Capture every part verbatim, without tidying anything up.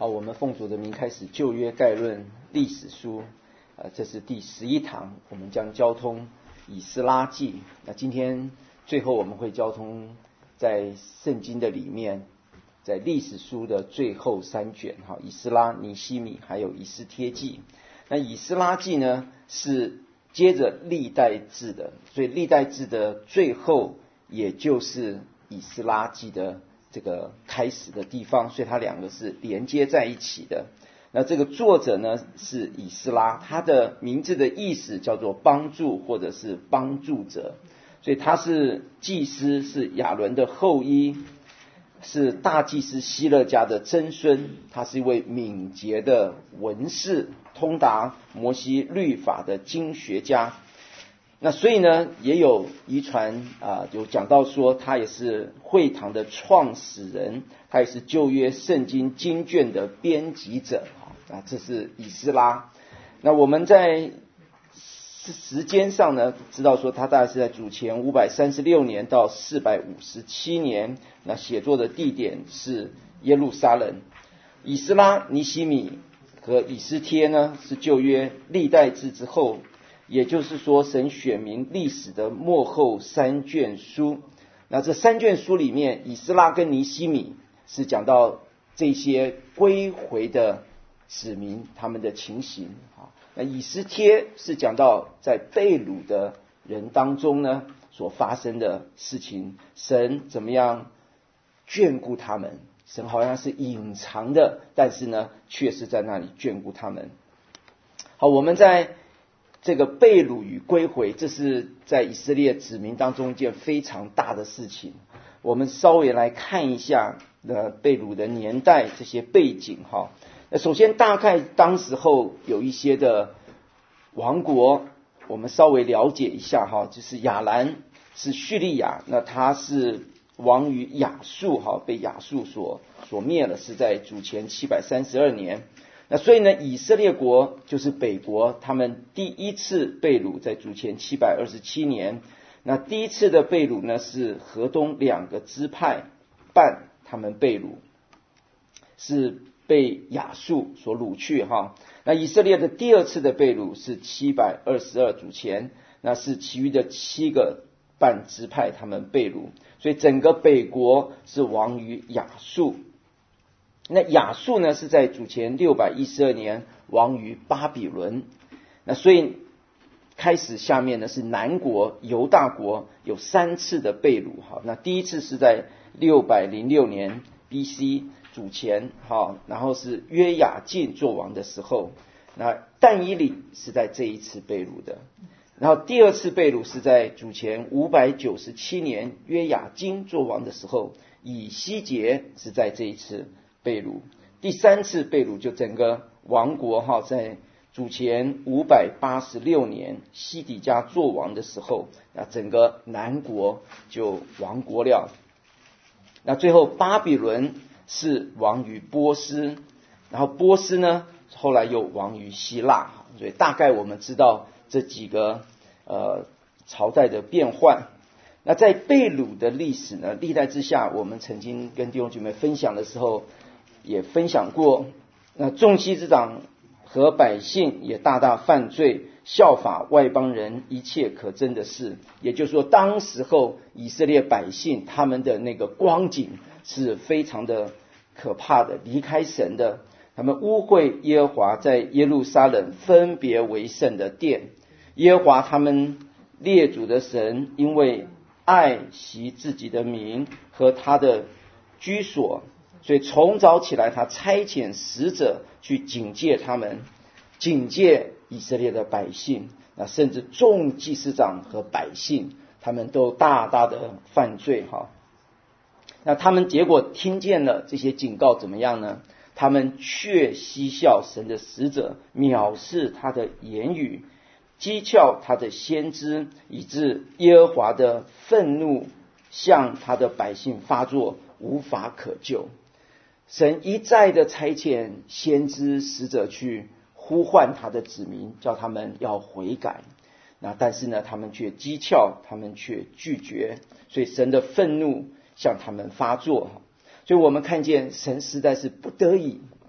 好，我们奉主的名开始旧约概论历史书，呃，这是第十一堂，我们将交通以斯拉记。那今天最后我们会交通在圣经的里面，在历史书的最后三卷，哈，以斯拉、尼希米还有以斯帖记。那以斯拉记呢是接着历代志的，所以历代志的最后也就是以斯拉记的这个开始的地方，所以它两个是连接在一起的。那这个作者呢是以斯拉，他的名字的意思叫做帮助或者是帮助者，所以他是祭司，是亚伦的后裔，是大祭司希勒家的曾孙，他是一位敏捷的文士，通达摩西律法的经学家。那所以呢，也有遗传啊，有讲到说他也是会堂的创始人，他也是旧约圣经经卷的编辑者啊，这是以斯拉。那我们在时间上呢，知道说他大概是在主前五百三十六年到四百五十七年，那写作的地点是耶路撒冷。以斯拉、尼希米和以斯帖呢，是旧约历代志之后，也就是说神选民历史的末后三卷书。那这三卷书里面，以斯拉跟尼希米是讲到这些归回的子民他们的情形，那以斯帖是讲到在被掳的人当中呢所发生的事情，神怎么样眷顾他们，神好像是隐藏的，但是呢却是在那里眷顾他们。好，我们在这个被掳与归回，这是在以色列子民当中一件非常大的事情。我们稍微来看一下呃被掳的年代，这些背景哈。那首先大概当时候有一些的王国，我们稍微了解一下哈，就是亚兰是叙利亚，那他是亡于亚述哈，被亚述所所灭了，是在主前七百三十二年。那所以呢，以色列国就是北国，他们第一次被掳在主前七百二十七年。那第一次的被掳呢，是河东两个支派半他们被掳，是被亚述所掳去哈。那以色列的第二次的被掳是七百二十二主前，那是其余的七个半支派他们被掳，所以整个北国是亡于亚述。那亚述呢是在主前六百一十二年亡于巴比伦。那所以开始下面呢是南国犹大国有三次的被掳哈。那第一次是在六百零六年 B C 主前哈，然后是约雅敬作王的时候，那但以理是在这一次被掳的。然后第二次被掳是在主前五百九十七年约雅斤作王的时候，以西结是在这一次被掳。第三次被掳就整个王国哈，在主前五百八十六年西底家作王的时候，那整个南国就亡国了。那最后巴比伦是亡于波斯，然后波斯呢后来又亡于希腊，所以大概我们知道这几个呃朝代的变换。那在被掳的历史呢，历代之下我们曾经跟弟兄姐妹分享的时候也分享过，那众熙之长和百姓也大大犯罪，效法外邦人一切可憎的事。也就是说当时候以色列百姓他们的那个光景是非常的可怕的，离开神的，他们污秽耶和华在耶路撒冷分别为圣的殿。耶和华他们列祖的神因为爱惜自己的名和他的居所，所以从早起来他差遣使者去警戒他们，警戒以色列的百姓，那甚至众祭司长和百姓他们都大大的犯罪哈。那他们结果听见了这些警告怎么样呢？他们却嬉笑神的使者，藐视他的言语，讥诮他的先知，以致耶和华的愤怒向他的百姓发作，无法可救。神一再的差遣先知使者去呼唤他的子民，叫他们要悔改。那但是呢，他们却讥诮，他们却拒绝，所以神的愤怒向他们发作。所以我们看见神实在是不得已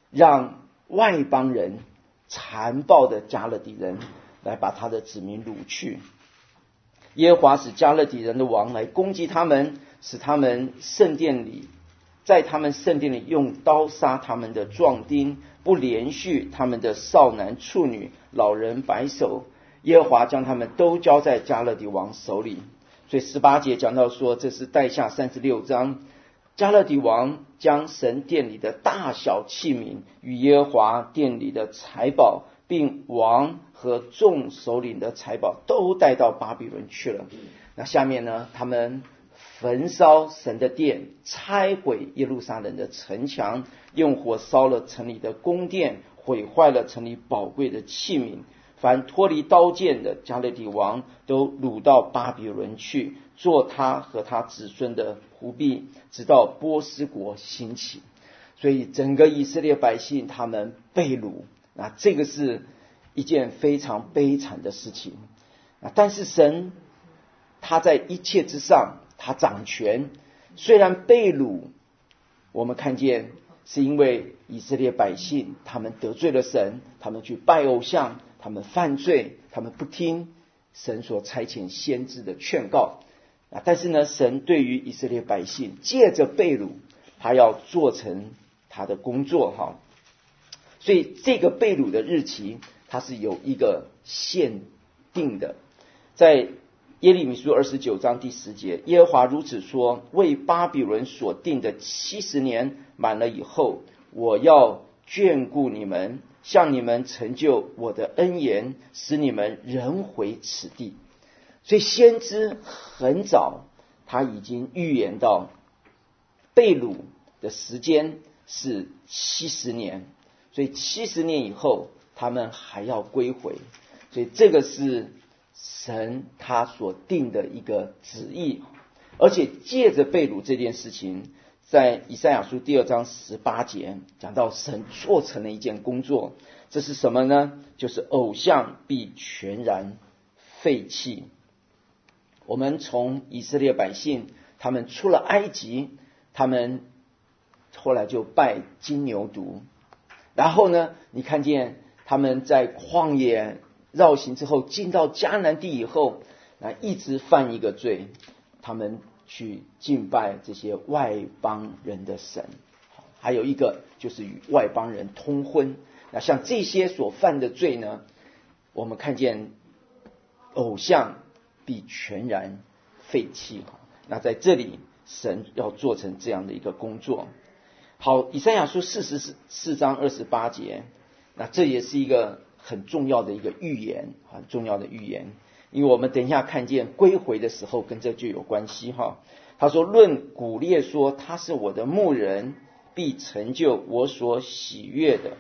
让外邦人残暴的加勒底人来把他的子民掳去。耶和华使加勒底人的王来攻击他们，使他们圣殿里在他们圣殿里用刀杀他们的壮丁，不连续他们的少男处女、老人白首。耶和华将他们都交在加勒底王手里。所以十八节讲到说，这是带下三十六章，加勒底王将神殿里的大小器皿与耶和华殿里的财宝，并王和众首领的财宝都带到巴比伦去了。那下面呢，他们焚烧神的殿，拆毁耶路撒冷的城墙，用火烧了城里的宫殿，毁坏了城里宝贵的器皿。凡脱离刀剑的加勒底王都掳到巴比伦去，做他和他子孙的仆婢，直到波斯国兴起。所以整个以色列百姓他们被掳，那这个是一件非常悲惨的事情。但是神他在一切之上，他掌权。虽然被掳，我们看见是因为以色列百姓他们得罪了神，他们去拜偶像，他们犯罪，他们不听神所差遣先知的劝告。但是呢，神对于以色列百姓借着被掳，他要做成他的工作哈。所以这个被掳的日期，它是有一个限定的。在耶利米书二十九章第十节，耶和华如此说：为巴比伦所定的七十年满了以后，我要眷顾你们，向你们成就我的恩言，使你们仍回此地。所以先知很早他已经预言到被掳的时间是七十年，所以七十年以后他们还要归回。所以这个是神他所定的一个旨意。而且借着被掳这件事情，在以赛亚书第二章十八节讲到神做成了一件工作。这是什么呢？就是偶像必全然废弃。我们从以色列百姓他们出了埃及，他们后来就拜金牛犊，然后呢，你看见他们在旷野绕行之后，进到迦南地以后，那一直犯一个罪，他们去敬拜这些外邦人的神。还有一个就是与外邦人通婚。那像这些所犯的罪呢，我们看见偶像必全然废弃。那在这里神要做成这样的一个工作。好，以赛亚书四十四章二十八节，那这也是一个很重要的一个预言，很重要的预言。因为我们等一下看见归回的时候跟这就有关系哈。他说：论古列说他是我的牧人，必成就我所喜悦的，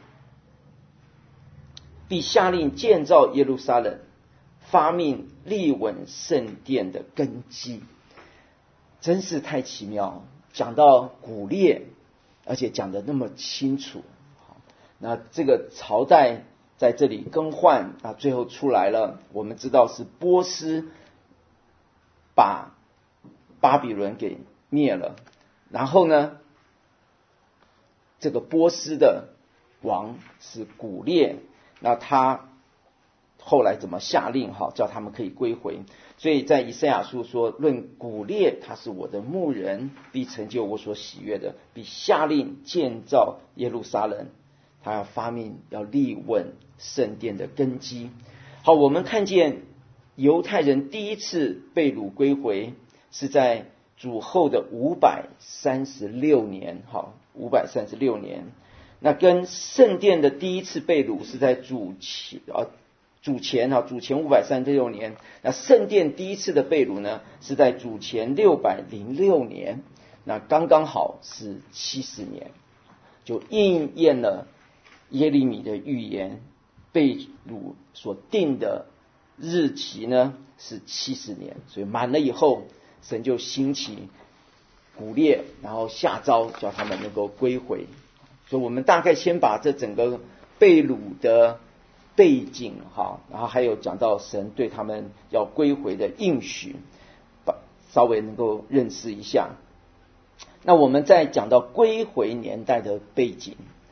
必下令建造耶路撒冷，发命立稳圣殿的根基。真是太奇妙，讲到古列，而且讲得那么清楚。那这个朝代在这里更换，啊，最后出来了，我们知道是波斯把巴比伦给灭了，然后呢，这个波斯的王是古列，那他后来怎么下令哈，叫他们可以归回？所以在以赛亚书说：论古列他是我的牧人，必成就我所喜悦的，必下令建造耶路撒冷，他要发命要立稳圣殿的根基。好，我们看见犹太人第一次被掳归回是在主后的五百三十六年，好，五百三十六年。那跟圣殿的第一次被掳是在主前啊主前啊主前五百三十六年。那圣殿第一次的被掳呢，是在主前六百零六年。那刚刚好是七十年，就应验了耶利米的预言，被掳所定的日期呢是七十年，所以满了以后，神就兴起古列，然后下诏叫他们能够归回。所以我们大概先把这整个被掳的背景哈，然后还有讲到神对他们要归回的应许，稍微能够认识一下。那我们再讲到归回年代的背景，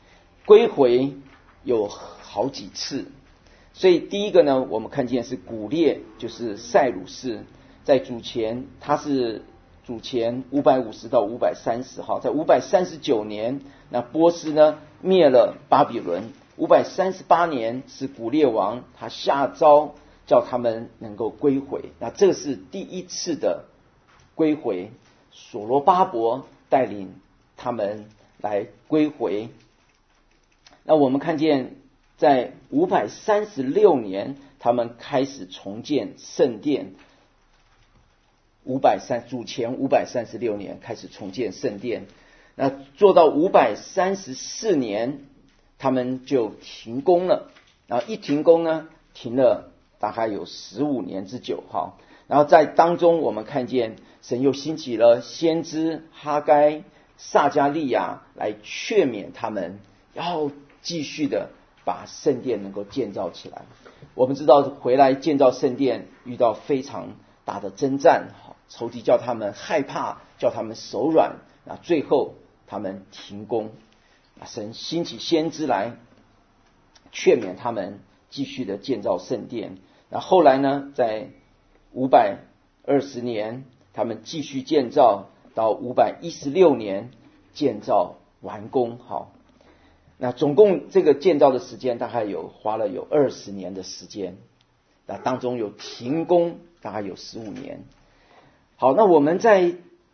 归回有好几次。所以第一个呢，我们看见是古列，就是塞鲁士，在主前，他是主前五百五十到五百三十号，在五百三十九年，那波斯呢灭了巴比伦。五百三十八年是古列王，他下诏叫他们能够归回。那这是第一次的归回，所罗巴伯带领他们来归回。那我们看见在五百三十六年，他们开始重建圣殿。五百三主前五百三十六年开始重建圣殿，那做到五百三十四年，他们就停工了。然后一停工呢，停了大概有十五年之久哈。然后在当中，我们看见神又兴起了先知哈该、撒迦利亚来劝勉他们，要继续的把圣殿能够建造起来。我们知道回来建造圣殿遇到非常大的征战，仇敌叫他们害怕，叫他们手软，那最后他们停工。神兴起先知来劝勉他们继续的建造圣殿。那后来呢，在五百二十年，他们继续建造，到五百一十六年建造完工。好，那总共这个建造的时间大概有花了有二十年的时间，那当中有停工大概有十五年。好，那我们在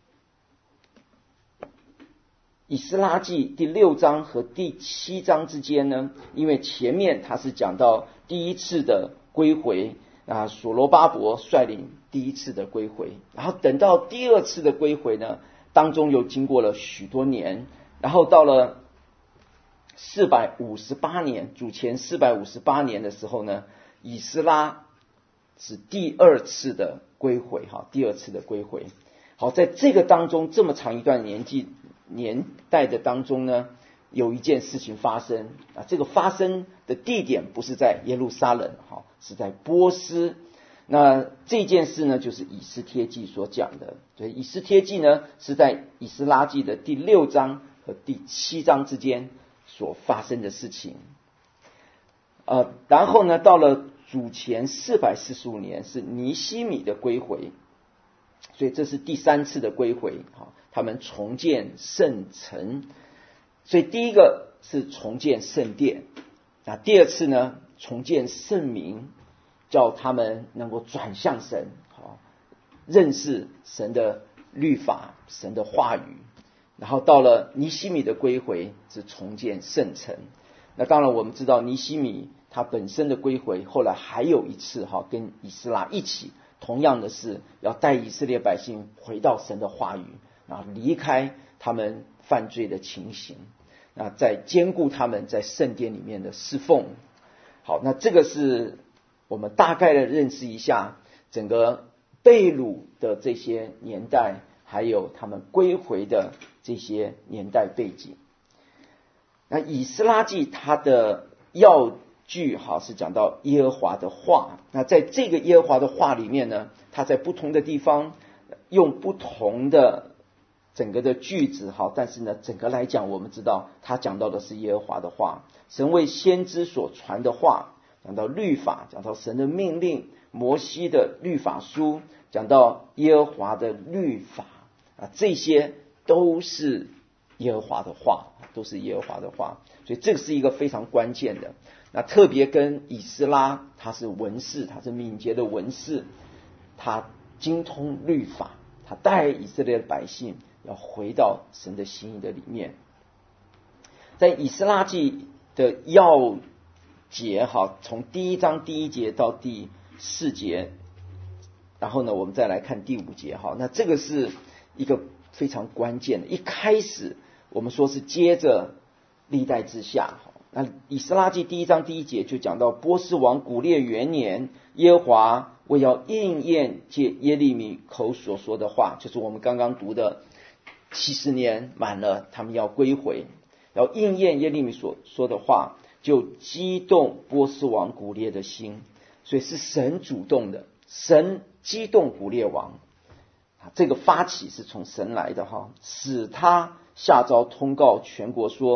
以斯拉记第六章和第七章之间呢，因为前面他是讲到第一次的归回，啊，所罗巴伯率领第一次的归回，然后等到第二次的归回呢，当中又经过了许多年，然后到了四百五十八年，主前四百五十八年的时候呢，以斯拉是第二次的归回，哈，第二次的归回。好，在这个当中这么长一段年纪年代的当中呢，有一件事情发生啊，这个发生的地点不是在耶路撒冷，哈，是在波斯。那这件事呢，就是以斯帖记所讲的。所以以斯帖记呢，是在以斯拉记的第六章和第七章之间所发生的事情。呃，然后呢，到了主前四百四十五年是尼希米的归回，所以这是第三次的归回，他们重建圣城。所以第一个是重建圣殿，那第二次呢，重建圣民，叫他们能够转向神，好认识神的律法、神的话语。然后到了尼希米的归回是重建圣城。那当然我们知道尼希米他本身的归回，后来还有一次哈，跟以斯拉一起，同样的是要带以色列百姓回到神的话语，然后离开他们犯罪的情形，那再兼顾他们在圣殿里面的侍奉。好，那这个是我们大概的认识一下整个被掳的这些年代，还有他们归回的这些年代背景。那以斯拉记它的要句好是讲到耶和华的话，那在这个耶和华的话里面呢，它在不同的地方用不同的整个的句子，好，但是呢整个来讲我们知道他讲到的是耶和华的话，神为先知所传的话，讲到律法，讲到神的命令，摩西的律法书，讲到耶和华的律法啊，这些都是耶和华的话，都是耶和华的话。所以这是一个非常关键的。那特别跟以斯拉，他是文士，他是敏捷的文士，他精通律法，他带以色列的百姓要回到神的心意的里面。在以斯拉记的要节，好，从第一章第一节到第四节，然后呢我们再来看第五节，好，那这个是一个非常关键的。一开始我们说是接着历代之下，那以斯拉记第一章第一节就讲到波斯王古列元年，耶和华为要应验借耶利米口所说的话，就是我们刚刚读的七十年满了，他们要归回，要应验耶利米所说的话，就激动波斯王古列的心。所以是神主动的，神激动古列王，这个发起是从神来的哈，使他下诏通告全国说，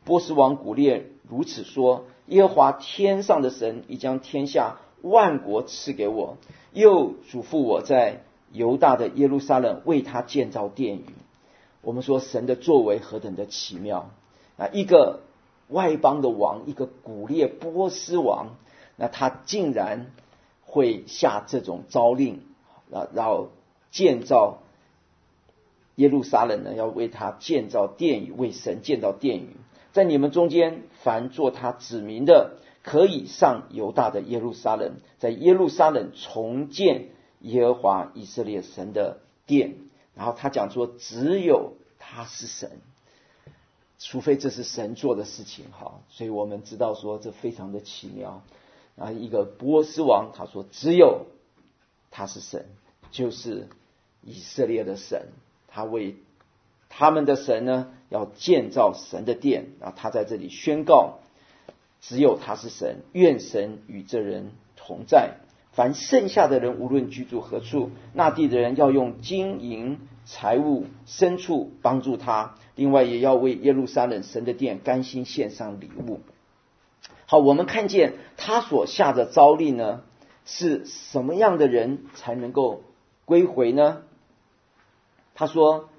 波斯王古列如此说：耶和华天上的神已将天下万国赐给我，又嘱咐我在犹大的耶路撒冷为他建造殿宇。我们说神的作为何等的奇妙，那一个外邦的王，一个古列波斯王，那他竟然会下这种诏令，然后建造耶路撒冷呢，要为他建造殿宇，为神建造殿宇。在你们中间凡做他子民的，可以上犹大的耶路撒冷，在耶路撒冷重建耶和华以色列神的殿。然后他讲说，只有他是神，除非这是神做的事情。好，所以我们知道说这非常的奇妙。啊，一个波斯王他说只有他是神，就是以色列的神，他为他们的神呢要建造神的殿。然后他在这里宣告，只有他是神，愿神与这人同在。凡剩下的人无论居住何处，那地的人要用金银财物牲畜帮助他，另外也要为耶路撒冷神的殿甘心献上礼物。好，我们看见他所下的诏令呢，是什么样的人才能够归回呢？他说，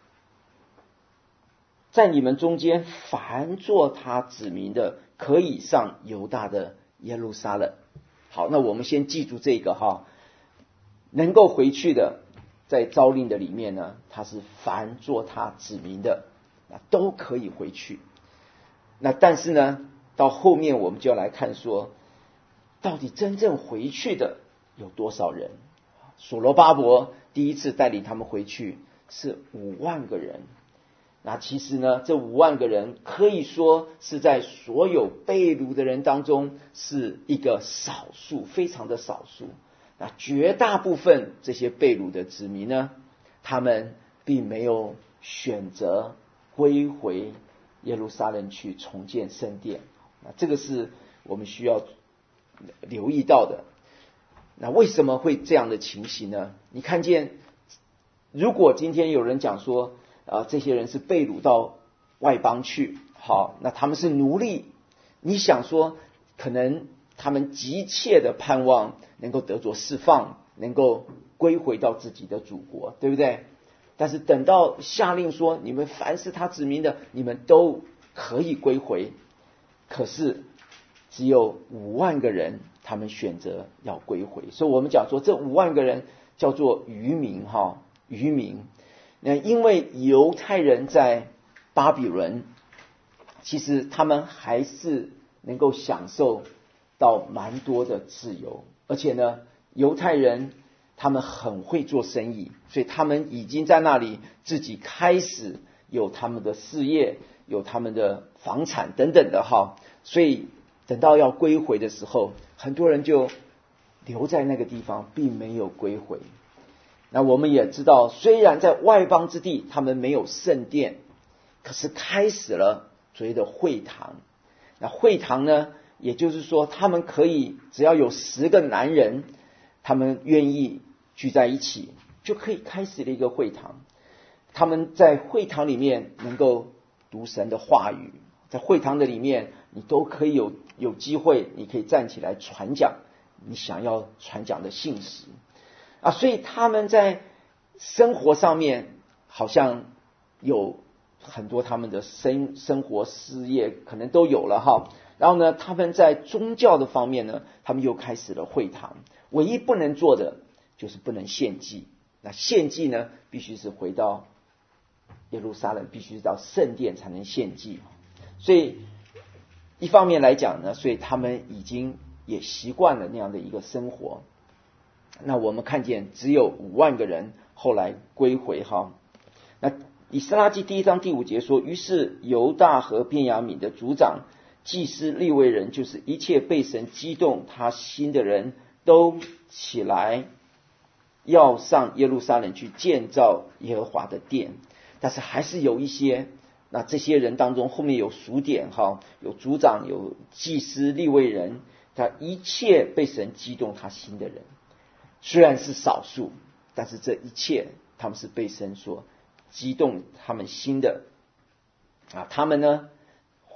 在你们中间凡做他子民的，可以上犹大的耶路撒冷。好，那我们先记住这个哈，能够回去的，在诏令的里面呢，他是凡做他子民的，那都可以回去。那但是呢，到后面我们就要来看说，到底真正回去的有多少人？所罗巴伯第一次带领他们回去是五万个人。那其实呢，这五万个人可以说是在所有被掳的人当中是一个少数，非常的少数。那绝大部分这些被掳的子民呢，他们并没有选择归回耶路撒冷去重建圣殿。那这个是我们需要留意到的。那为什么会这样的情形呢？你看见，如果今天有人讲说，呃，这些人是被掳到外邦去，好，那他们是奴隶，你想说，可能他们急切的盼望能够得着释放，能够归回到自己的祖国，对不对？但是等到下令说，你们凡是他子民的，你们都可以归回，可是只有五万个人，他们选择要归回。所以我们讲说，这五万个人叫做渔民，哈，渔民。那因为犹太人在巴比伦，其实他们还是能够享受到蛮多的自由，而且呢，犹太人他们很会做生意，所以他们已经在那里自己开始有他们的事业，有他们的房产等等的哈。所以等到要归回的时候，很多人就留在那个地方，并没有归回。那我们也知道，虽然在外邦之地他们没有圣殿，可是开始了所谓的会堂。那会堂呢，也就是说他们可以只要有十个男人，他们愿意聚在一起，就可以开始了一个会堂。他们在会堂里面能够读神的话语，在会堂的里面你都可以有有机会，你可以站起来传讲你想要传讲的信息啊，所以他们在生活上面好像有很多他们的生生活事业可能都有了哈。然后呢，他们在宗教的方面呢，他们又开始了会堂。唯一不能做的就是不能献祭。那献祭呢，必须是回到耶路撒冷，必须到圣殿才能献祭。所以一方面来讲呢，所以他们已经也习惯了那样的一个生活。那我们看见只有五万个人后来归回哈。那以斯拉记第一章第五节说，于是犹大和便雅悯的族长、祭司、利未人，就是一切被神激动他心的人，都起来要上耶路撒冷去建造耶和华的殿。但是还是有一些，那这些人当中后面有数点哈，有族长、有祭司、利未人，他一切被神激动他心的人，虽然是少数，但是这一切他们是被神所激动他们心的啊。他们呢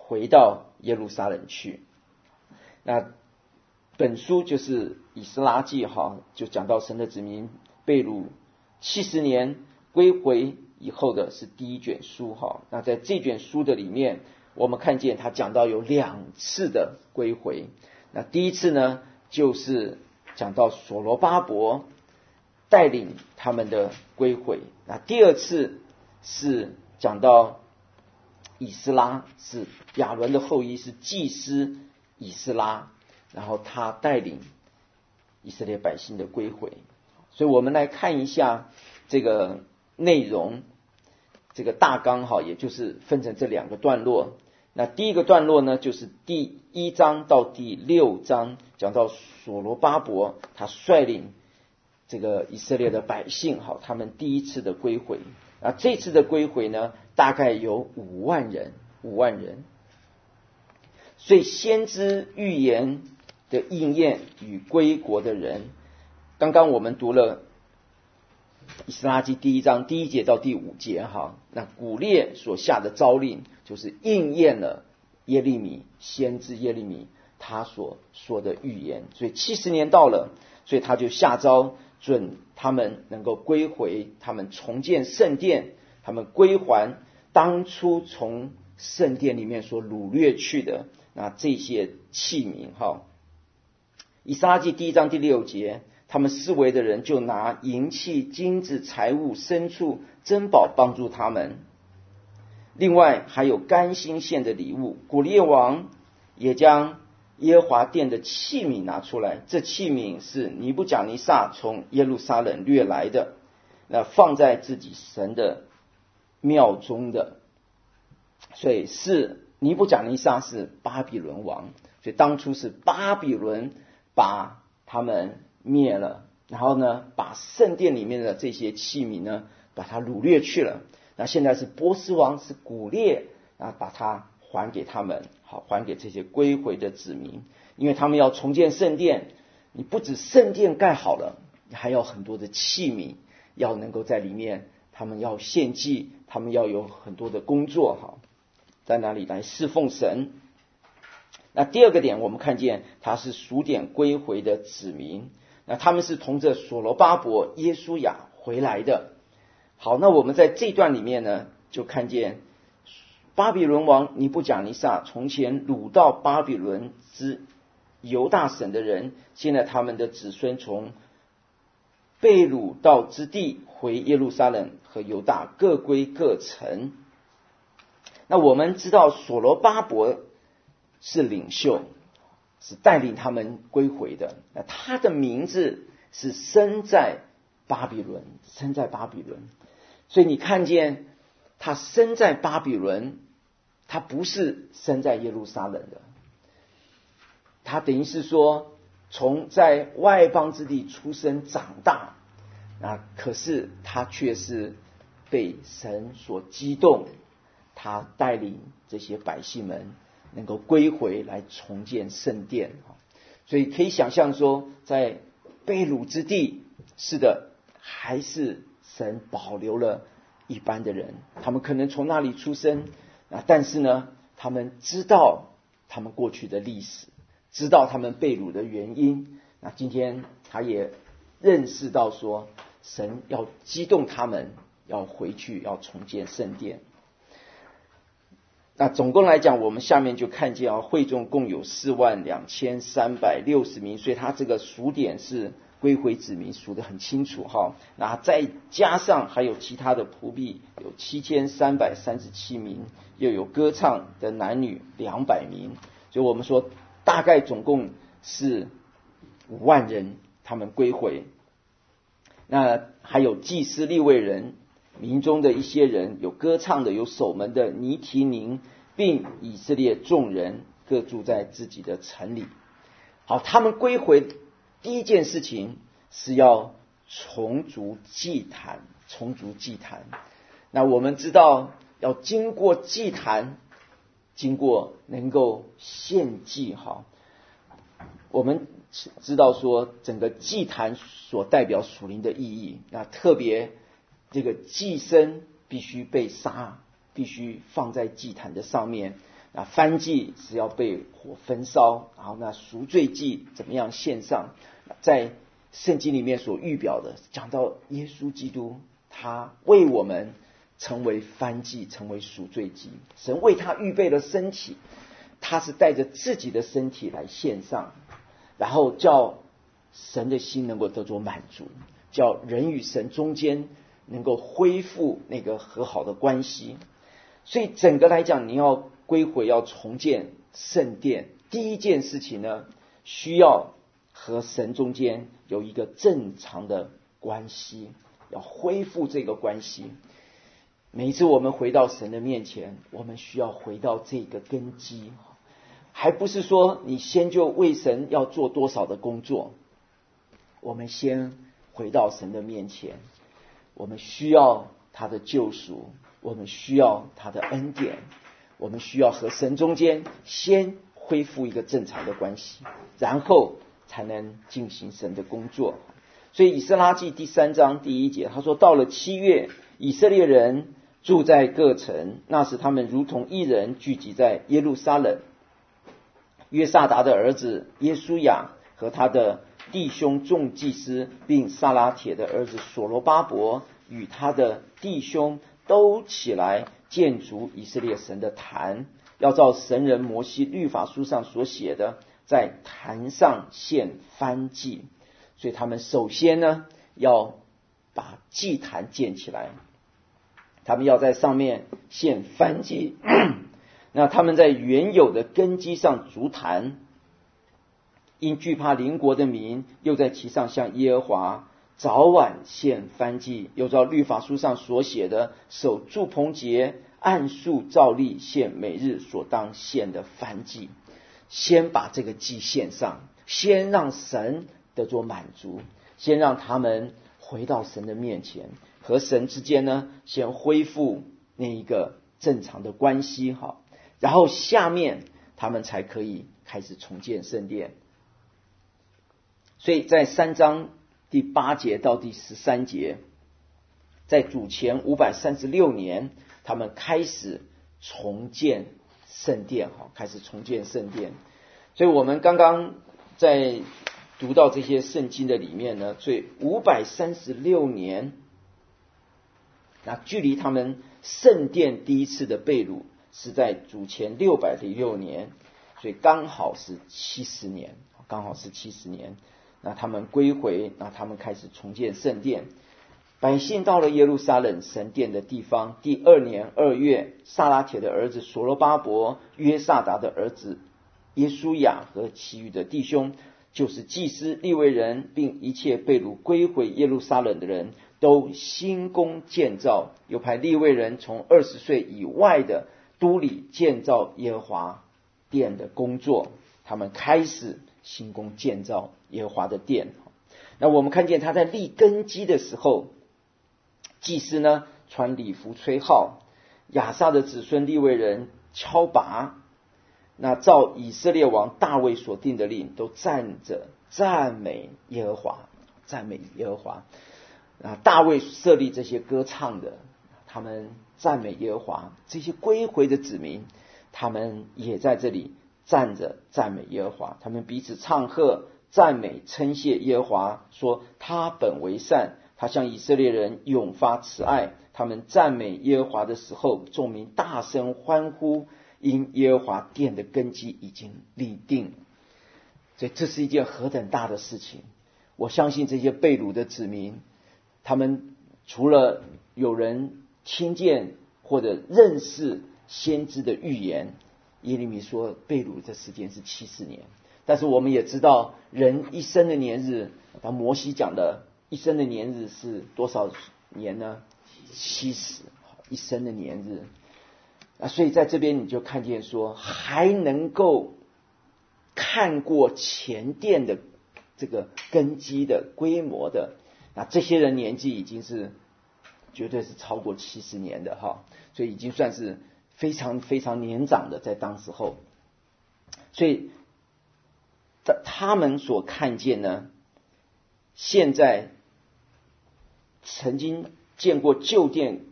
回到耶路撒冷去。那本书就是以斯拉记哈，就讲到神的子民被掳七十年归回以后的是第一卷书哈。那在这卷书的里面，我们看见他讲到有两次的归回。那第一次呢，就是讲到所罗巴伯带领他们的归回。那第二次是讲到以斯拉，是亚伦的后裔，是祭司以斯拉，然后他带领以色列百姓的归回。所以我们来看一下这个内容，这个大纲哈，也就是分成这两个段落。那第一个段落呢，就是第一章到第六章，讲到所罗巴伯他率领这个以色列的百姓哈，他们第一次的归回。啊，这次的归回呢，大概有五万人，五万人。所以先知预言的应验与归国的人，刚刚我们读了以斯拉记第一章第一节到第五节哈，那古列所下的诏令就是应验了耶利米先知耶利米他所说的预言。所以七十年到了，所以他就下诏准他们能够归回，他们重建圣殿，他们归还当初从圣殿里面所掳掠去的那这些器皿哈。以斯拉记第一章第六节，他们四围的人就拿银器、金子、财物、牲畜、珍宝帮助他们。另外还有甘心献的礼物，古列王也将耶和华殿的器皿拿出来，这器皿是尼布甲尼撒从耶路撒冷掠来的，那放在自己神的庙中的。所以是尼布甲尼撒是巴比伦王，所以当初是巴比伦把他们灭了，然后呢把圣殿里面的这些器皿呢把它掳掠去了。那现在是波斯王是古列啊，把它还给他们，好，还给这些归回的子民，因为他们要重建圣殿，你不止圣殿盖好了，你还要很多的器皿要能够在里面，他们要献祭，他们要有很多的工作哈，在哪里来侍奉神。那第二个点，我们看见他是数点归回的子民，那他们是同着所罗巴伯、耶稣亚回来的。好，那我们在这段里面呢，就看见巴比伦王尼布甲尼撒从前掳到巴比伦之犹大省的人，现在他们的子孙从被掳到之地回耶路撒冷和犹大，各归各城。那我们知道所罗巴伯是领袖，是带领他们归回的，那他的名字是生在巴比伦，生在巴比伦。所以你看见他生在巴比伦，他不是生在耶路撒冷的，他等于是说从在外邦之地出生长大，那可是他却是被神所激动，他带领这些百姓们能够归回来重建圣殿。所以可以想象说，在被掳之地，是的，还是神保留了一般的人，他们可能从那里出生，但是呢，他们知道他们过去的历史，知道他们被掳的原因。那今天他也认识到说，神要激动他们，要回去，要重建圣殿。那总共来讲，我们下面就看见啊，会众共有四万两千三百六十名，所以他这个数点是归回子民，数得很清楚哈。那再加上还有其他的仆婢，有七千三百三十七名，又有歌唱的男女两百名，所以我们说大概总共是五万人，他们归回。那还有祭司利未人，民中的一些人，有歌唱的，有守门的尼提宁，并以色列众人各住在自己的城里。好，他们归回第一件事情是要重筑祭坛，重筑祭坛。那我们知道要经过祭坛，经过能够献祭哈，我们知道说整个祭坛所代表属灵的意义，那特别这个祭牲必须被杀，必须放在祭坛的上面， 那燔祭是要被火焚烧，然后那赎罪祭怎么样献上，在圣经里面所预表的，讲到耶稣基督，他为我们成为燔祭，成为赎罪祭，神为他预备了身体，他是带着自己的身体来献上，然后叫神的心能够得着满足，叫人与神中间能够恢复那个和好的关系。所以整个来讲，你要归回，要重建圣殿，第一件事情呢，需要和神中间有一个正常的关系，要恢复这个关系。每一次我们回到神的面前，我们需要回到这个根基，还不是说你先就为神要做多少的工作，我们先回到神的面前，我们需要他的救赎，我们需要他的恩典，我们需要和神中间先恢复一个正常的关系，然后才能进行神的工作。所以以斯拉记第三章第一节他说，到了七月，以色列人住在各城，那时他们如同一人聚集在耶路撒冷。约萨达的儿子耶书亚和他的弟兄众祭司，并撒拉铁的儿子所罗巴伯与他的弟兄都起来建筑以色列神的坛，要照神人摩西律法书上所写的，在坛上献燔祭。所以他们首先呢，要把祭坛建起来，他们要在上面献燔祭。那他们在原有的根基上筑坛，因惧怕邻国的民，又在其上向耶和华早晚献燔祭，又照律法书上所写的，守住棚节，按数照例献每日所当献的燔祭。先把这个祭献上，先让神得着满足，先让他们回到神的面前，和神之间呢，先恢复那一个正常的关系，好，然后下面他们才可以开始重建圣殿。所以在三章第八节到第十三节，在主前五百三十六年，他们开始重建圣殿，开始重建圣殿。所以我们刚刚在读到这些圣经的里面呢，所以五百三十六年，那距离他们圣殿第一次的被掳是在主前六百零六年，所以刚好是七十年，刚好是七十年。那他们归回，那他们开始重建圣殿。百姓到了耶路撒冷神殿的地方，第二年二月，撒拉铁的儿子所罗巴伯、约萨达的儿子耶书亚和其余的弟兄，就是祭司、利未人，并一切被掳归回耶路撒冷的人，都兴工建造，又派利未人从二十岁以外的都里建造耶和华殿的工作。他们开始兴工建造耶和华的殿。那我们看见他在立根基的时候，祭司呢穿礼服吹号，亚萨的子孙利未人敲拔，那照以色列王大卫所定的令，都站着赞美耶和华，赞美耶和华。啊，大卫设立这些歌唱的，他们赞美耶和华。这些归回的子民，他们也在这里站着赞美耶和华，他们彼此唱和赞美称谢耶和华，说他本为善，他向以色列人永发慈爱。他们赞美耶和华的时候，众民大声欢呼，因耶和华殿的根基已经立定。所以这是一件何等大的事情。我相信这些被掳的子民，他们除了有人听见或者认识先知的预言，耶利米说被掳的时间是七十年，但是我们也知道人一生的年日，当摩西讲的一生的年日是多少年呢？七十，一生的年日。啊，所以在这边你就看见说，还能够看过前殿的这个根基的规模的，那这些人年纪已经是绝对是超过七十年的哈，所以已经算是非常非常年长的，在当时候。所以他们所看见呢，现在曾经见过旧殿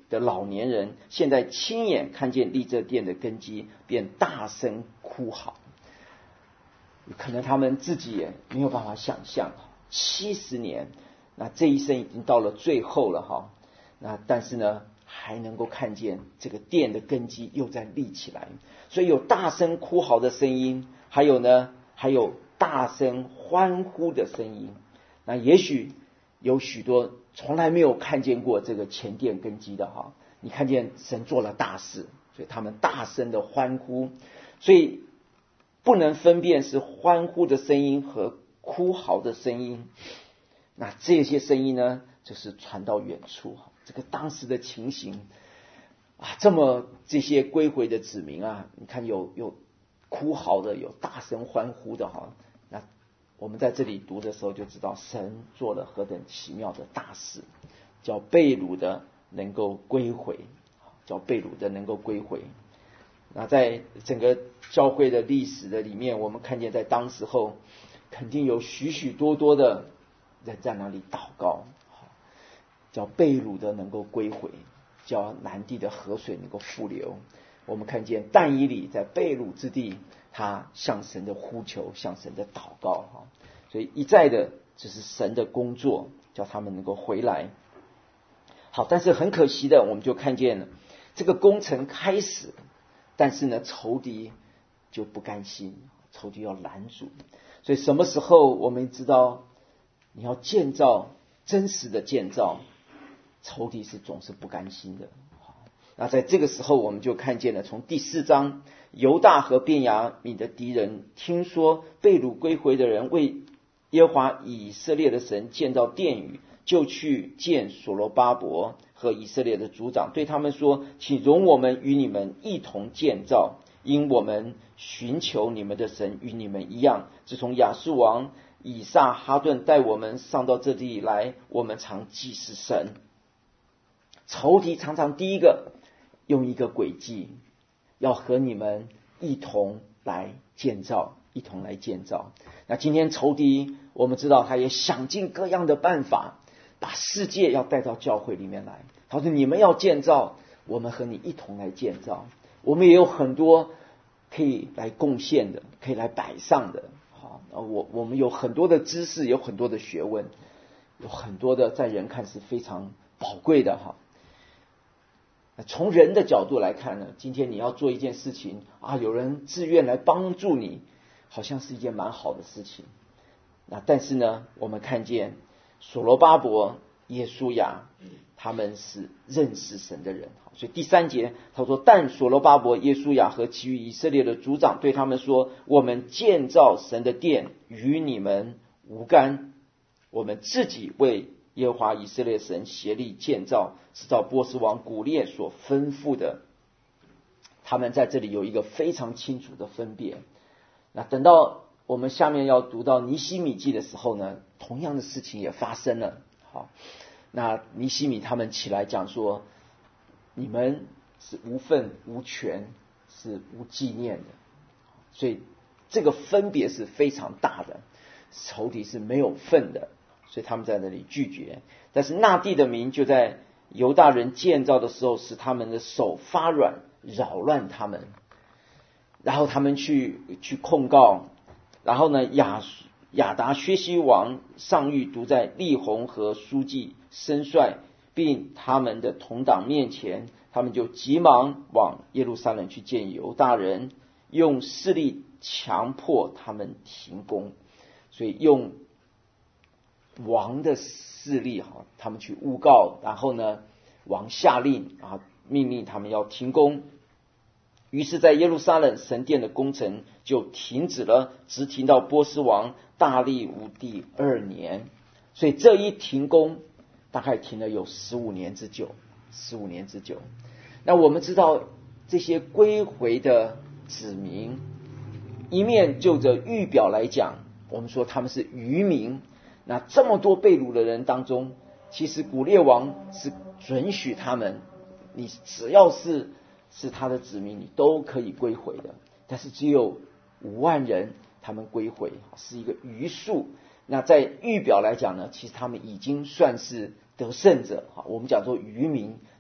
的老年人，现在亲眼看见立这殿的根基，便大声哭嚎。可能他们自己也没有办法想象，七十年，那这一生已经到了最后了哈。那但是呢，还能够看见这个殿的根基又在立起来，所以有大声哭嚎的声音，还有呢，还有大声欢呼的声音。那也许有许多从来没有看见过这个前殿根基的哈，你看见神做了大事，所以他们大声的欢呼，所以不能分辨是欢呼的声音和哭嚎的声音。那这些声音呢，就是传到远处，这个当时的情形啊，这么这些归回的子民啊，你看有有哭嚎的，有大声欢呼的哈。那我们在这里读的时候就知道，神做了何等奇妙的大事，叫被掳的能够归回，叫被掳的能够归回。那在整个教会的历史的里面，我们看见在当时候肯定有许许多多的人在那里祷告，叫被掳的能够归回，叫南地的河水能够复流。我们看见但以理在被掳之地，他向神的呼求，向神的祷告，所以一再的这是神的工作，叫他们能够回来。好，但是很可惜的，我们就看见了这个工程开始，但是呢，仇敌就不甘心，仇敌要拦阻。所以什么时候我们知道你要建造真实的建造，仇敌是总是不甘心的。那在这个时候，我们就看见了，从第四章，犹大和便雅悯的敌人听说被掳归回的人为耶和华以色列的神建造殿宇，就去见所罗巴伯和以色列的族长，对他们说：请容我们与你们一同建造，因我们寻求你们的神与你们一样。自从亚述王以撒哈顿带我们上到这里来，我们常祭祀神。仇敌常常第一个用一个诡计，要和你们一同来建造，一同来建造。那今天仇敌，我们知道他也想尽各样的办法，把世界要带到教会里面来。他说：你们要建造，我们和你一同来建造。我们也有很多可以来贡献的，可以来摆上的。好，我我们有很多的知识，有很多的学问，有很多的在人看是非常宝贵的哈。从人的角度来看呢，今天你要做一件事情啊，有人自愿来帮助你，好像是一件蛮好的事情。那但是呢，我们看见所罗巴伯、耶稣亚他们是认识神的人，所以第三节他说：但所罗巴伯、耶稣亚和其余以色列的族长对他们说：我们建造神的殿与你们无干，我们自己为耶和华以色列神协力建造，是照波斯王古列所吩咐的。他们在这里有一个非常清楚的分别。那等到我们下面要读到尼希米记的时候呢，同样的事情也发生了。好，那尼希米他们起来讲说：你们是无份无权，是无纪念的。所以这个分别是非常大的，仇敌是没有份的，所以他们在那里拒绝。但是那地的民就在犹大人建造的时候，使他们的手发软，扰乱他们。然后他们去去控告，然后呢，亚亚达薛西王上谕读在利宏和书记申帅并他们的同党面前，他们就急忙往耶路撒冷去见犹大人，用势力强迫他们停工。所以用王的势力哈，他们去诬告，然后呢，王下令啊，命令他们要停工。于是在耶路撒冷神殿的工程就停止了，直停到波斯王大利乌第二年。所以这一停工大概停了有十五年之久，十五年之久。那我们知道这些归回的子民，一面就着预表来讲，我们说他们是渔民。那这么多被掳的人当中，其实古列王是准许他们，你只要是是他的子民，你都可以归回的。但是只有五万人他们归回，是一个余数。那在预表来讲呢，其实他们已经算是得胜者，我们讲说渔民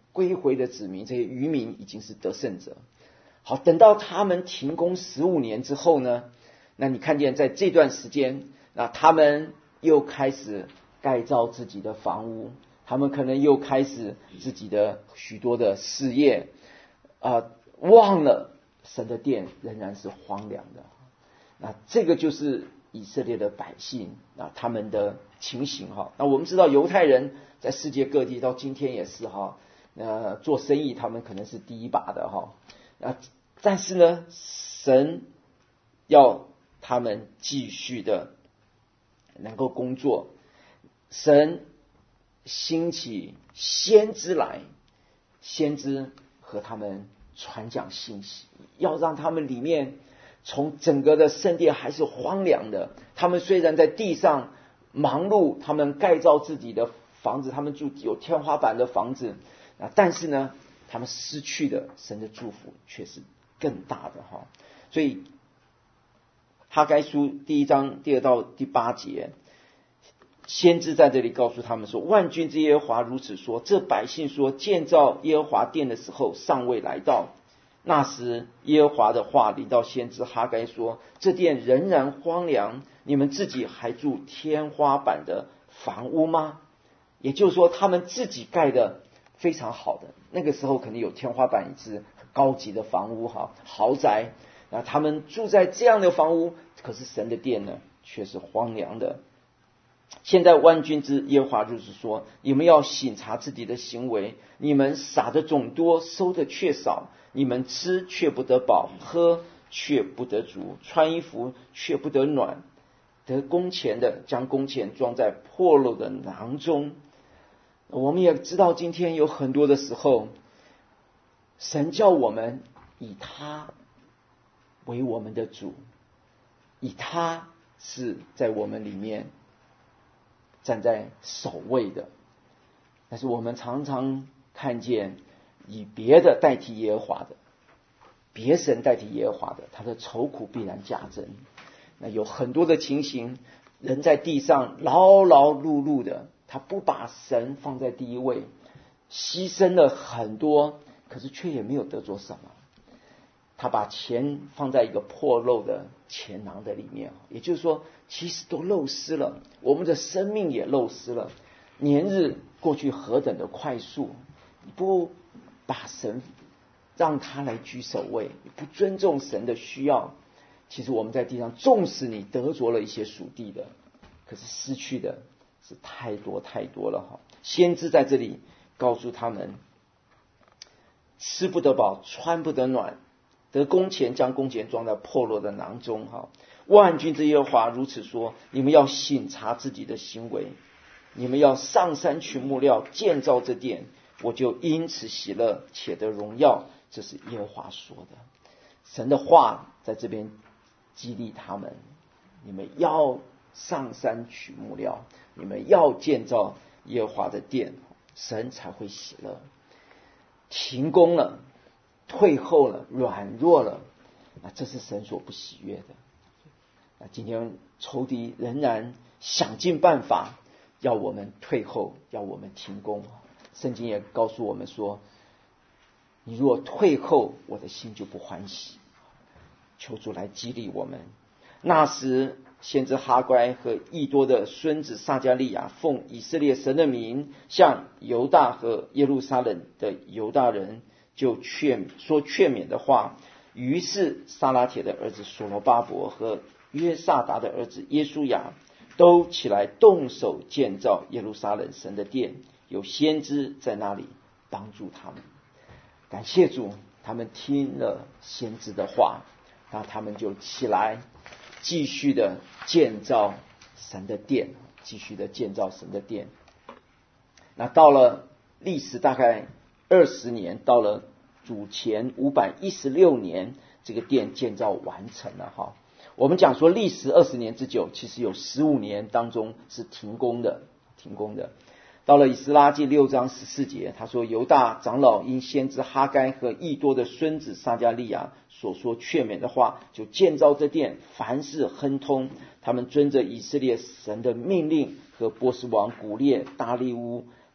归回的子民，这些渔民已经是得胜者。好，等到他们停工十五年之后呢，那你看见在这段时间，那他们又开始盖造自己的房屋，他们可能又开始自己的许多的事业，啊、呃，忘了神的殿仍然是荒凉的。那这个就是以色列的百姓啊，他们的情形哈。那我们知道犹太人在世界各地到今天也是哈，呃，做生意他们可能是第一把的哈。啊，但是呢，神要他们继续的能够工作，神兴起先知来，先知和他们传讲信息，要让他们里面从整个的圣殿还是荒凉的，他们虽然在地上忙碌，他们盖造自己的房子，他们住有天花板的房子啊，但是呢，他们失去的神的祝福却是更大的哈。所以哈该书第一章第二到第八节，先知在这里告诉他们说，万军之耶和华如此说，这百姓说，建造耶和华殿的时候尚未来到。那时耶和华的话临到先知哈该说，这殿仍然荒凉，你们自己还住天花板的房屋吗？也就是说他们自己盖的非常好的，那个时候肯定有天花板，也是高级的房屋哈，豪宅，那他们住在这样的房屋，可是神的殿呢却是荒凉的。现在万军之耶和华如此说，你们要省察自己的行为，你们撒的种多，收的却少，你们吃却不得饱，喝却不得足，穿衣服却不得暖，得工钱的将工钱装在破漏的囊中。我们也知道今天有很多的时候，神叫我们以他为我们的主，以他是在我们里面站在首位的，但是我们常常看见以别的代替耶和华的，别神代替耶和华的，他的愁苦必然加增。那有很多的情形，人在地上劳劳碌碌的，他不把神放在第一位，牺牲了很多，可是却也没有得着什么。他把钱放在一个破漏的钱囊的里面，也就是说其实都漏失了，我们的生命也漏失了。年日过去何等的快速，你不把神让他来居首位，你不尊重神的需要，其实我们在地上纵使你得着了一些属地的，可是失去的是太多太多了哈。先知在这里告诉他们，吃不得饱，穿不得暖，得工钱将工钱装在破落的囊中哈。万军之耶和华如此说，你们要省察自己的行为，你们要上山取木料建造这殿，我就因此喜乐且得荣耀。这是耶和华说的。神的话在这边激励他们，你们要上山取木料，你们要建造耶和华的殿，神才会喜乐。停工了，退后了，软弱了，那这是神所不喜悦的。那今天仇敌仍然想尽办法要我们退后，要我们停工。圣经也告诉我们说，你如果退后，我的心就不欢喜。求主来激励我们。那时先知哈该和益多的孙子撒迦利亚奉以色列神的名向犹大和耶路撒冷的犹大人就劝说劝勉的话。于是撒拉铁的儿子所罗巴伯和约萨达的儿子耶书亚都起来动手建造耶路撒冷神的殿，有先知在那里帮助他们。感谢主，他们听了先知的话，那他们就起来继续的建造神的殿，继续的建造神的殿。那到了历时大概二十年，到了主前五百一十六年，这个殿建造完成了哈。我们讲说历时二十年之久，其实有十五年当中是停工的，停工的。到了以斯拉记六章十四节，他说犹大长老因先知哈该和益多的孙子撒迦利亚所说劝勉的话，就建造这殿，凡事亨通。他们遵着以色列神的命令和波斯王古列、大利乌、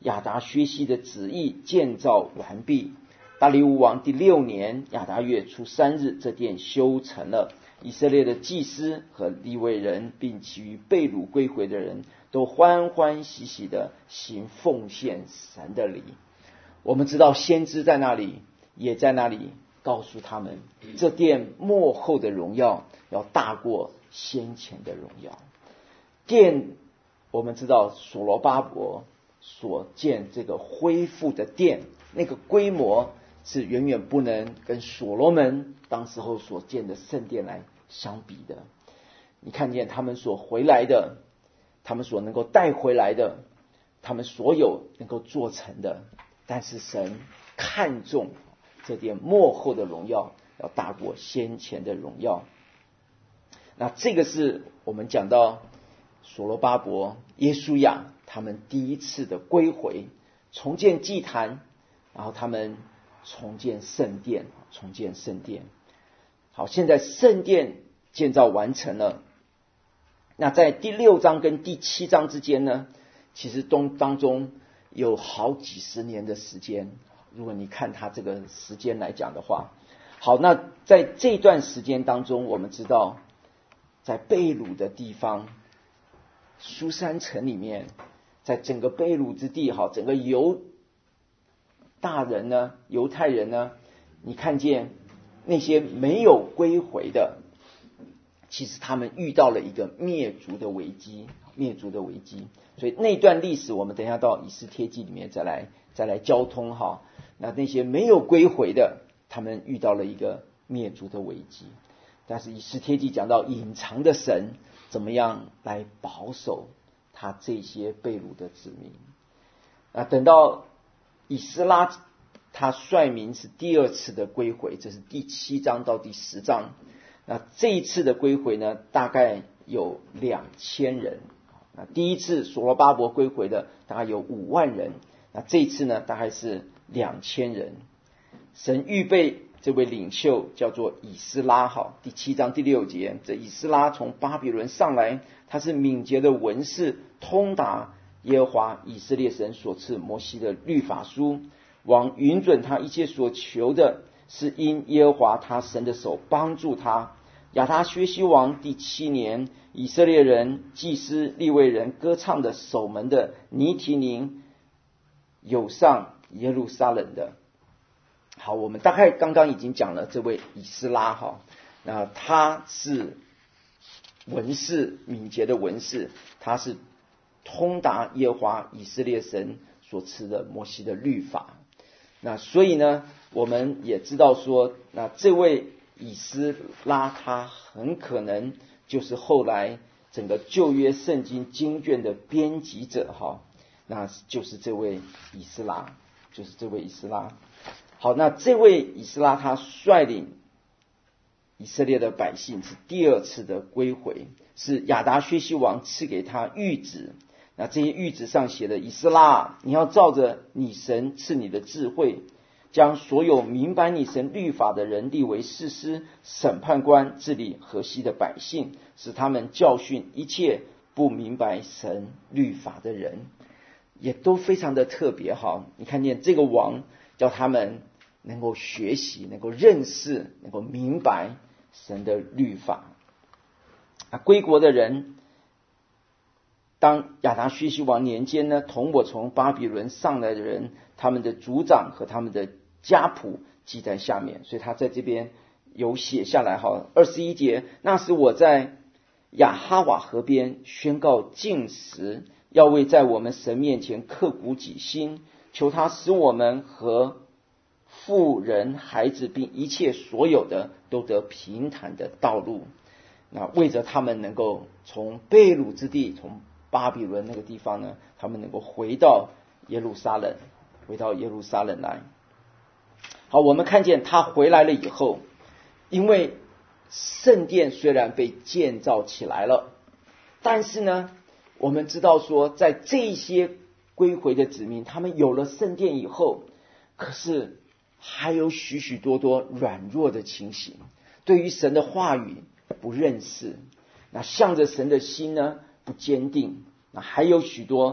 亚达薛西的旨意建造完毕。大利乌王第六年亚达月初三日，这殿修成了。以色列的祭司和利未人，并其余被掳归回的人都欢欢喜喜的行奉献神的礼。我们知道先知在那里，也在那里告诉他们，这殿末后的荣耀要大过先前的荣耀。殿，我们知道所罗巴伯所建这个恢复的殿，那个规模是远远不能跟所罗门当时候所建的圣殿来相比的。你看见他们所回来的，他们所能够带回来的，他们所有能够做成的，但是神看重这殿末后的荣耀要大过先前的荣耀。那这个是我们讲到所罗巴伯、耶书亚他们第一次的归回，重建祭坛，然后他们重建圣殿，重建圣殿。好，现在圣殿建造完成了。那在第六章跟第七章之间呢，其实当当中有好几十年的时间。如果你看他这个时间来讲的话，好，那在这段时间当中，我们知道在被掳的地方，书珊城里面，在整个被掳之地，好，整个犹大人呢，犹太人呢，你看见那些没有归回的，其实他们遇到了一个灭族的危机，灭族的危机。所以那段历史我们等一下到以斯帖记里面再来再来交通哈。那那些没有归回的，他们遇到了一个灭族的危机。但是以斯帖记讲到隐藏的神怎么样来保守他这些被掳的子民。那等到以斯拉他率民是第二次的归回，这是第七章到第十章。那这一次的归回呢，大概有两千人。那第一次所罗巴伯归回的大概有五万人，那这一次呢，大概是两千人。神预备这位领袖叫做以斯拉，好，第七章第六节，这以斯拉从巴比伦上来，他是敏捷的文士，通达耶和华以色列神所赐摩西的律法书。王允准他一切所求的，是因耶和华他神的手帮助他。亚达薛西王第七年，以色列人、祭司、利未人、歌唱的、守门的、尼提宁有上耶路撒冷的。好，我们大概刚刚已经讲了这位以斯拉哈，那他是文士，敏捷的文士，他是通达耶和华以色列神所赐的摩西的律法。那所以呢，我们也知道说，那这位以斯拉他很可能就是后来整个旧约圣经经卷的编辑者哈，那就是这位以斯拉，就是这位以斯拉。好，那这位以斯拉他率领以色列的百姓是第二次的归回，是亚达薛西王赐给他谕旨。那这些谕旨上写的，以斯拉，你要照着你神赐你的智慧，将所有明白你神律法的人立为士师、审判官，治理河西的百姓，使他们教训一切不明白神律法的人。也都非常的特别哈。你看见这个王叫他们能够学习，能够认识，能够明白神的律法。啊，归国的人，当亚达薛西王年间呢，同我从巴比伦上来的人，他们的族长和他们的家谱记在下面，所以他在这边有写下来哈。二十一节，那时我在亚哈瓦河边宣告禁食，要为在我们神面前刻骨己心，求他使我们和妇人、孩子并一切所有的都得平坦的道路。那为着他们能够从被掳之地，从巴比伦那个地方呢，他们能够回到耶路撒冷，回到耶路撒冷来。好，我们看见他回来了以后，因为圣殿虽然被建造起来了，但是呢，我们知道说，在这些归回的子民，他们有了圣殿以后，可是还有许许多多软弱的情形，对于神的话语不认识，那向着神的心呢不坚定，那还有许多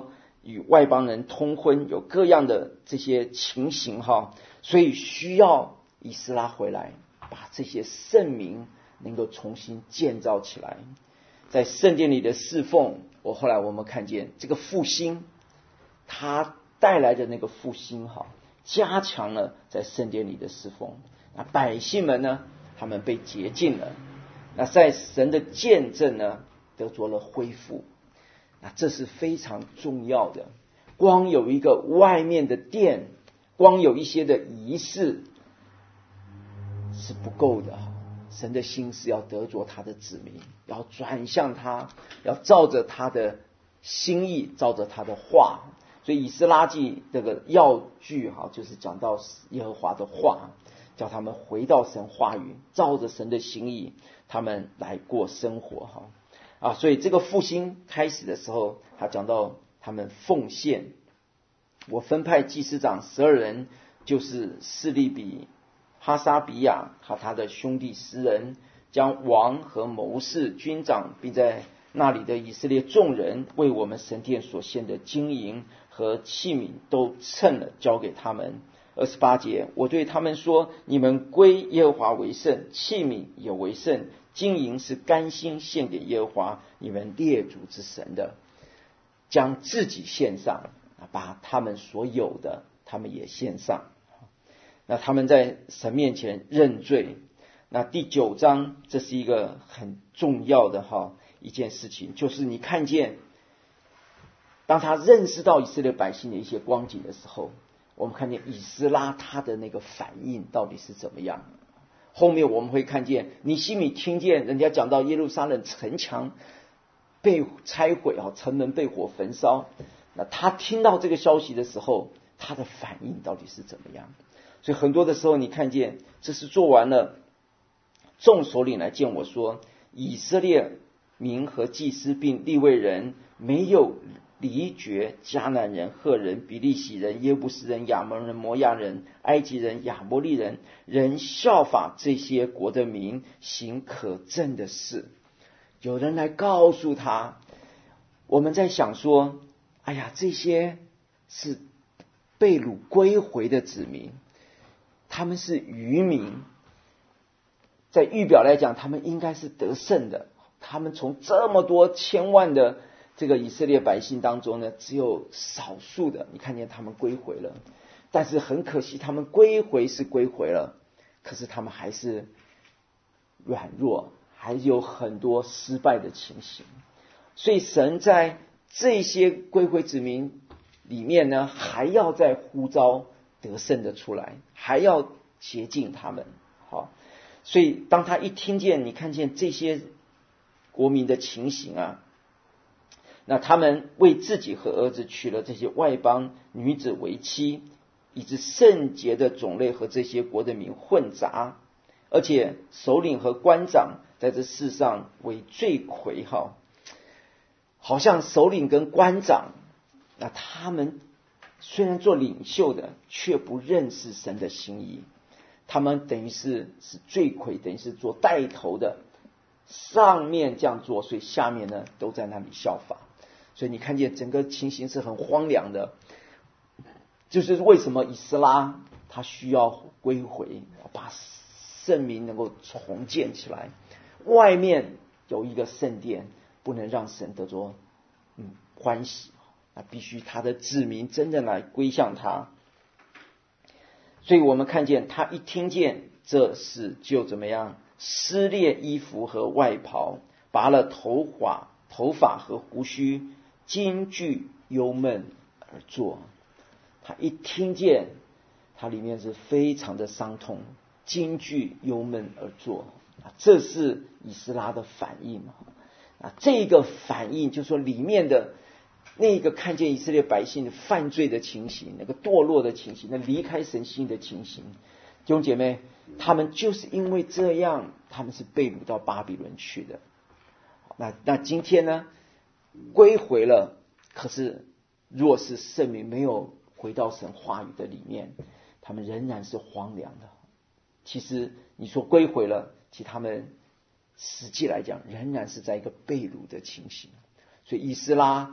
与外邦人通婚，有各样的这些情形哈，所以需要以斯拉回来，把这些圣民能够重新建造起来。在圣殿里的侍奉，我后来我们看见这个复兴，它带来的那个复兴哈，加强了在圣殿里的侍奉。那百姓们呢，他们被洁净了，那在神的见证呢，得着了恢复。那这是非常重要的。光有一个外面的殿，光有一些的仪式是不够的。神的心是要得着他的子民，要转向他，要照着他的心意，照着他的话。所以以斯拉记这个要句哈，就是讲到耶和华的话，叫他们回到神话语，照着神的心意，他们来过生活哈。啊，所以这个复兴开始的时候，他讲到他们奉献。我分派祭司长十二人，就是示利比、哈沙比亚和他的兄弟十人，将王和谋士、军长，并在那里的以色列众人为我们神殿所献的金银和器皿都称了，交给他们。二十八节，我对他们说：你们归耶和华为圣，器皿也为圣，金银是甘心献给耶和华你们列祖之神的，将自己献上，把他们所有的他们也献上。那他们在神面前认罪。那第九章，这是一个很重要的哈一件事情，就是你看见当他认识到以色列百姓的一些光景的时候，我们看见以斯拉他的那个反应到底是怎么样。后面我们会看见尼希米听见人家讲到耶路撒冷城墙被拆毁啊，城门被火焚烧，那他听到这个消息的时候，他的反应到底是怎么样。所以很多的时候你看见这是做完了，众首领来见我说，以色列民和祭司并利未人没有离绝迦南人、赫人、比利洗人、耶布斯人、亚扪人、摩亚人、埃及人、亚摩利人，人效法这些国的民，行可憎的事。有人来告诉他，我们在想说，哎呀，这些是被掳归回的子民，他们是渔民，在预表来讲，他们应该是得胜的。他们从这么多千万的这个以色列百姓当中呢，只有少数的，你看见他们归回了。但是很可惜，他们归回是归回了，可是他们还是软弱，还有很多失败的情形。所以神在这些归回子民里面呢，还要再呼召得胜的出来，还要洁净他们。好，所以当他一听见，你看见这些国民的情形啊，那他们为自己和儿子娶了这些外邦女子为妻，以致圣洁的种类和这些国的民混杂，而且首领和官长在这世上为罪魁哈。好像首领跟官长，那他们虽然做领袖的，却不认识神的心意，他们等于是是罪魁，等于是做带头的，上面这样做，所以下面呢都在那里效法。所以你看见整个情形是很荒凉的，就是为什么以斯拉他需要归回，把圣民能够重建起来。外面有一个圣殿，不能让神得着嗯欢喜，那必须他的子民真正来归向他。所以我们看见他一听见这事，就怎么样，撕裂衣服和外袍，拔了头发头发和胡须，惊惧忧闷而坐。他一听见，他里面是非常的伤痛，惊惧忧闷而坐。这是以斯拉的反应啊，这个反应就是说里面的那个看见以色列百姓犯罪的情形，那个堕落的情形，那离开神心的情形。弟兄姐妹，他们就是因为这样，他们是被掳到巴比伦去的。那那今天呢，归回了，可是若是圣民没有回到神话语的里面，他们仍然是荒凉的。其实你说归回了，其实他们实际来讲仍然是在一个被掳的情形。所以以斯拉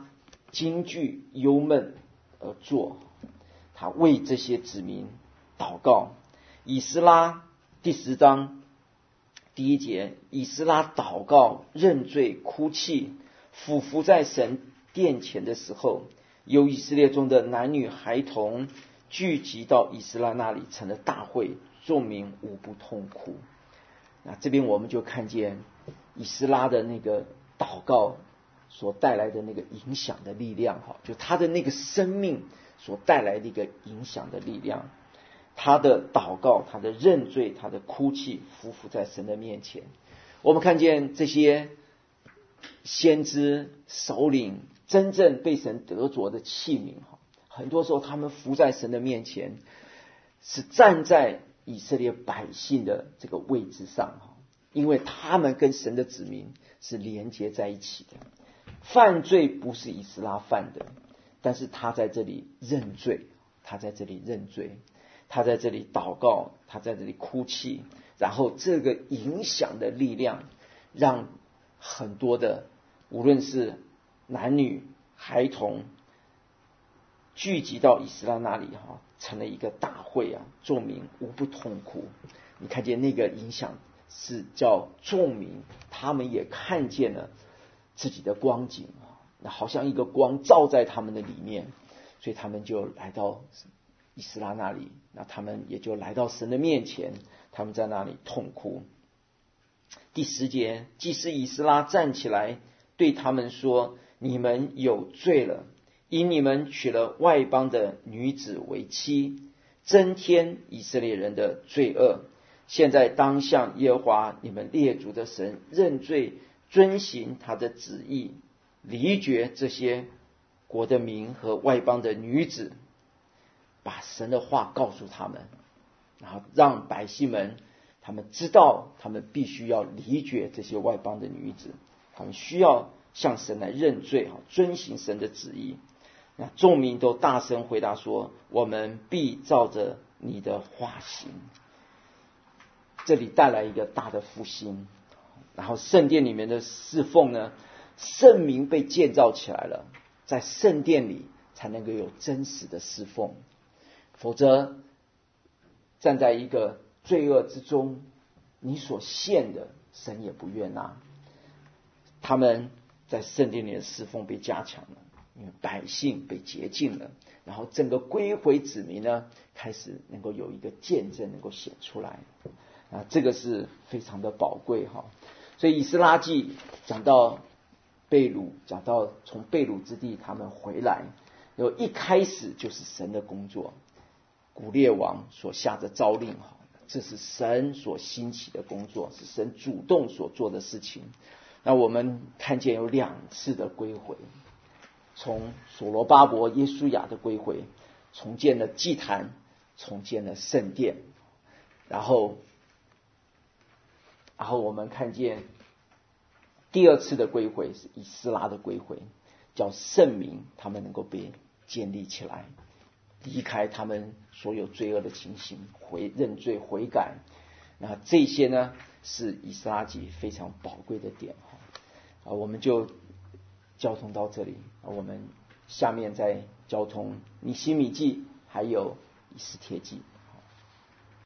惊惧忧闷而坐，他为这些子民祷告。以斯拉第十章第一节，以斯拉祷告认罪哭泣，俯伏在神殿前的时候，有以色列中的男女孩童聚集到以斯拉那里，成了大会，众民无不痛哭。那这边我们就看见以斯拉的那个祷告所带来的那个影响的力量，就他的那个生命所带来的一个影响的力量。他的祷告，他的认罪，他的哭泣，匍匐在神的面前。我们看见这些先知首领真正被神得着的器皿，很多时候他们伏在神的面前，是站在以色列百姓的这个位置上，因为他们跟神的子民是连接在一起的。犯罪不是以斯拉犯的，但是他在这里认罪，他在这里认罪，他在这里祷告，他在这里哭泣，然后这个影响的力量让很多的无论是男女孩童聚集到以斯拉那里，成了一个大会啊，众民无不痛哭。你看见那个影响是叫众民他们也看见了自己的光景，那好像一个光照在他们的里面，所以他们就来到以斯拉那里，那他们也就来到神的面前，他们在那里痛哭。第十节，祭司以斯拉站起来对他们说，你们有罪了，因你们娶了外邦的女子为妻，增添以色列人的罪恶。现在当向耶和华你们列祖的神认罪，遵行他的旨意，离绝这些国的民和外邦的女子，把神的话告诉他们，然后让百姓们他们知道他们必须要离绝这些外邦的女子，他们需要向神来认罪，遵行神的旨意。那众民都大声回答说，我们必照着你的话行。这里带来一个大的复兴，然后圣殿里面的侍奉呢，圣民被建造起来了，在圣殿里才能够有真实的侍奉，否则站在一个罪恶之中，你所献的神也不悦纳。他们在圣殿里的侍奉被加强了，因为百姓被洁净了，然后整个归回子民呢，开始能够有一个见证能够显出来啊，这个是非常的宝贵哈。所以以斯拉记讲到被掳，讲到从被掳之地他们回来，然后一开始就是神的工作，古列王所下的诏令，这是神所兴起的工作，是神主动所做的事情。那我们看见有两次的归回，从所罗巴伯耶书亚的归回，重建了祭坛，重建了圣殿，然后然后我们看见第二次的归回是以斯拉的归回，叫圣民他们能够被建立起来，离开他们所有罪恶的情形，回认罪悔改。那这些呢是以斯拉记非常宝贵的点啊，我们就交通到这里，我们下面再交通尼希米记还有以斯帖记。